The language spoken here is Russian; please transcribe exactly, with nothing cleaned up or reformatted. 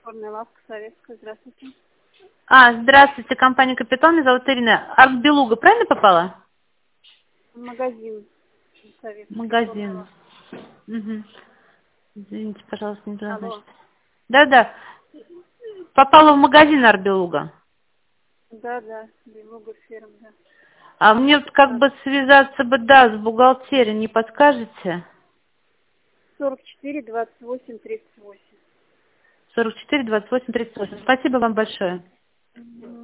Формная лавка советская. Здравствуйте. А, здравствуйте, компания «Капитон», меня зовут Ирина. Арт-Белуга, правильно попала? Магазин советский. Формная Магазин. лавка. Угу. Извините, пожалуйста, не туда, значит. Алло. Да-да. Попала в магазин «Арт-Белуга». Да, да. Белуга фирма, да. А мне вот как Так. бы связаться бы, да, с бухгалтерией, не подскажете? сорок четыре двадцать восемь тридцать восемь. сорок четыре двадцать восемь тридцать восемь. Спасибо вам большое.